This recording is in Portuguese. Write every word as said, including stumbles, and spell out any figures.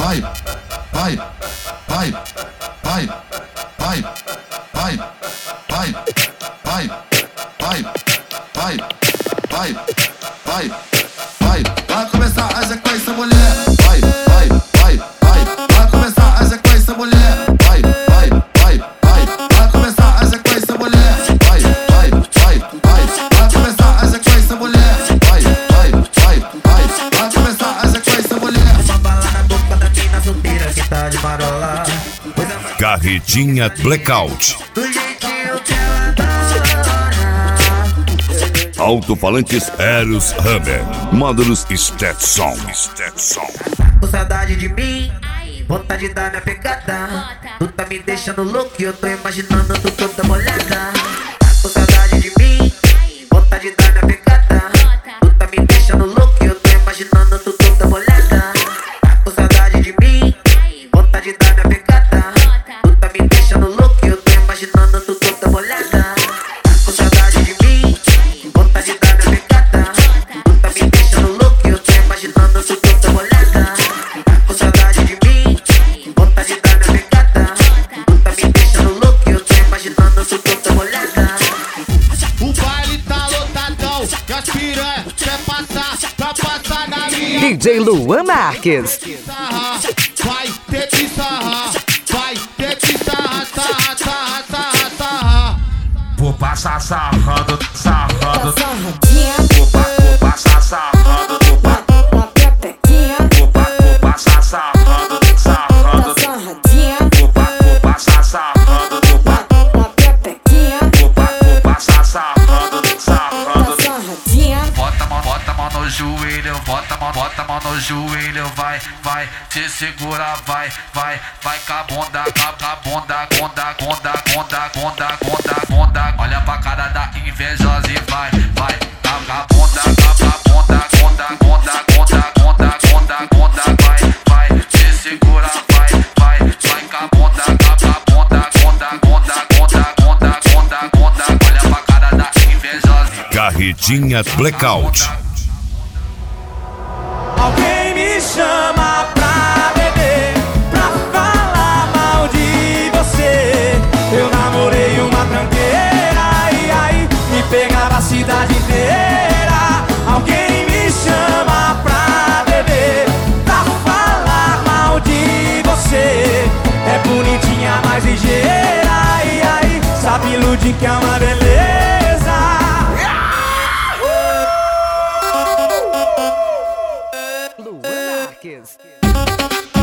vai, vai, vai, vai, vai, vai, vai, vai, vai, vai, vai, vai, vai, vai começar a sequência, mulher. Vai, vai, vai, vai, vai começar a sequência, mulher. Vai, vai, vai, vai, vai começar a sequência, mulher. Vai, vai, vai, vai, vai começar a sequência, mulher. Vai, vai, vai, vai, vai começar a sequência, mulher. Uma bala na boca da mina solteira que tá de marola. Carretinha Blackout. Do jeitinho que ela adora. Alto-falantes Eros Hammer. Módulos Stetson. Stetson. Com saudade de mim, vontade de dar minha pegada. Tu tá me deixando louco e eu tô imaginando tu toda molhada. Com saudade de mim, vontade de dar minha pegada. Tu tá me deixando louco e eu tô imaginando tu toda molhada. Com saudade de mim, vontade de dar minha pegada. Tu tá me deixando louco e eu tô imaginando tu toda molhada. Com saudade de mim, vontade de dar minha pegada. Tu tá me deixando louco e eu tô imaginando tu toda molhada. Com saudade de mim, vontade de dar minha pegada. Tu tá me deixando louco e eu tô imaginando tu toda molhada. O baile tá lotadão, e as piranha quer passar pra passar na minha. D J Luan Marques. Sarra, vai ter que sarrar, vai ter que sarrar, sarrar, sarrar, sarrar, sarrar. Vou passar sarrando, sarrando. Sarradinha, Vou, pa, vou passar sarrando, vou, pa, na pepequinha, vou, pa, vou passar sarrando, sarrando. sarradinha, Vou, pa, vou passar sarrando, vou, pa, na pepequinha, vou, pa, vou passar sarrando, sarrando. sarradinha, Bota a mão, bota a mão no joelho, bota a mão, bota a mão no joelho, vai, vai, se segura, vai, vai, vai com a bunda, com a bunda, bunda, bunda, bunda, bunda, bunda, bunda. Olha pra cara da invejosa e vai, vai, com a bunda, com a bunda, bunda, bunda, bunda, bunda, bunda, bunda, vai, vai, se segura, vai, vai, vai com a bunda, com a bunda, bunda, bunda, bunda, bunda, bunda, bunda. Olha pra cara da invejosa. Carretinha Blackout. Alguém me chama pra beber, pra falar mal de você. Eu namorei uma tranqueira, e aí me pegava a cidade inteira. Alguém me chama pra beber, pra falar mal de você. É bonitinha, mais ligeira, e aí sabe iludir que é uma beleza. Luan Marques.